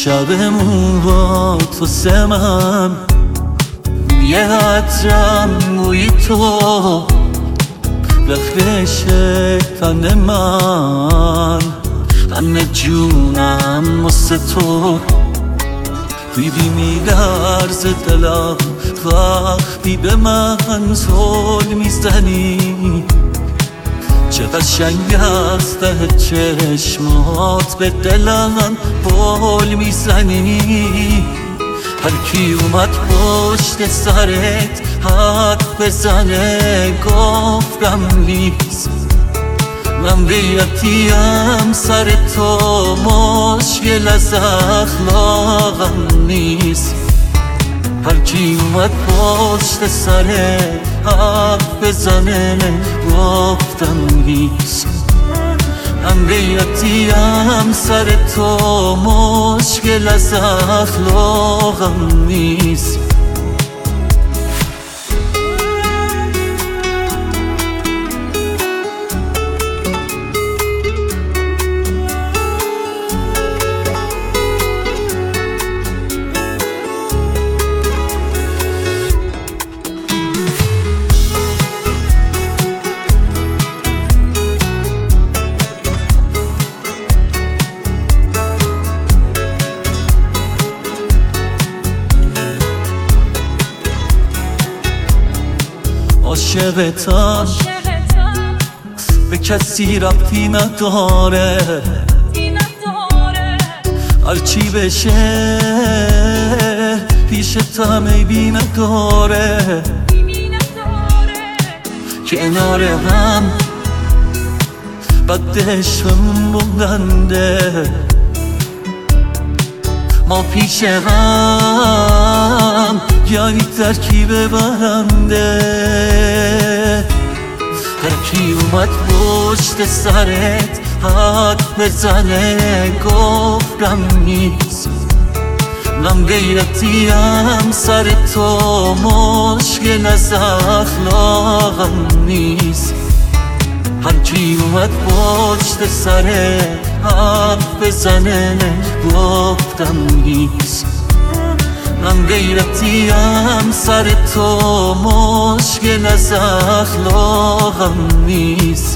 شبمون با تو سمن یه عطرم موی تو بخشه تن من همه جونم واسه تو دیدی میلرز دلم وقتی به من زل میزنی چه قشنگ است ته چشمات به دلم بال میزنی هر کی اومد پشت سرت حرف بزنه گفتم نیست من بیعتیم سر تو مشکل از اخلاقم نیست هر کی اومد پشت سرت حرف بزنه گفتم نیست من بیعتیم سر تو مشکل از اخلاقم نیست عاشقتم به کسی ربطی نداره هرچی بشه پیشتم عیبی نداره کنار هم بدشم بلنده ما پیش هم یعنی ترکیب برنده هر کی اومد پشت سرت حرف بزنه گفتم نیست من غیرتیم سر تو مشکل از اخلاقم نیست هر کی اومد پشت سرت حرف بزنه گفتم نیست من غیرتیم سر تو مشکل از اخلاقم نیست